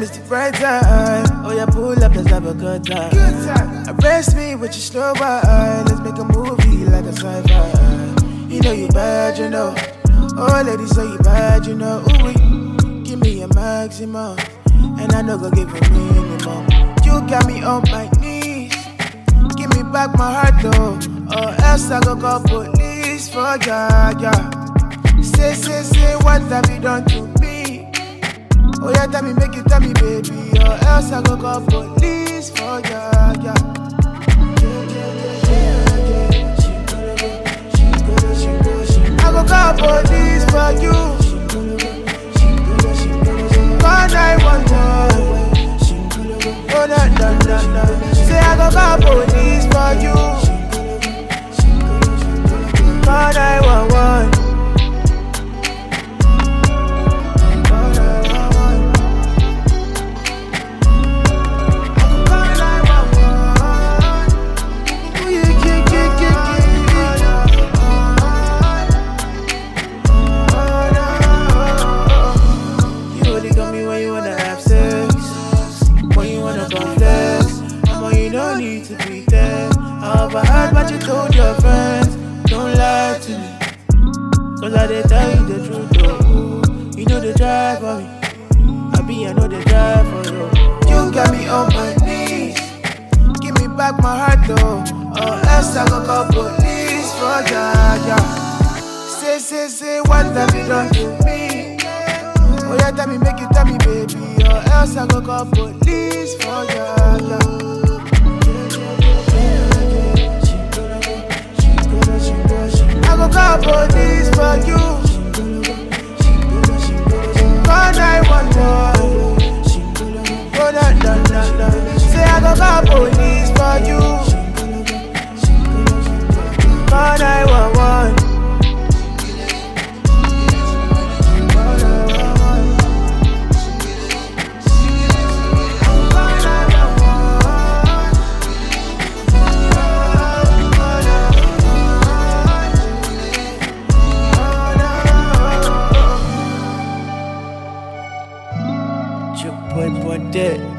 name is the bright time. Oh yeah, pull up, let's have a good time. Arrest me with your slow wine. Let's make a movie like a sci-fi. You know you bad, you know. Oh ladies say you bad, you know. Ooh, wee. Give me a maximum, and I know go give a minimum. You got me on my knees. Give me back my heart though, or else I go call police for ya, yeah. Say, what have you done to me? Oh yeah, tell me, make you tell me, baby, or else I go call police for ya, yeah. I go call police for you. Call 911. Oh no. Say I go call police for you. Call 911. But you told your friends, don't lie to me. Cause I did tell you the truth, though. You know the drive for me. I know the drive for you. You got me on my knees. Give me back my heart, though, or else I go call police for ya, yeah. Say, what have you done to me? Oh yeah, tell me, make you tell me, baby, or else I go call police for ya, yeah. I go call police for you. Call 911. Oh no. Say I go call police for you. Call 911. Boy, dead.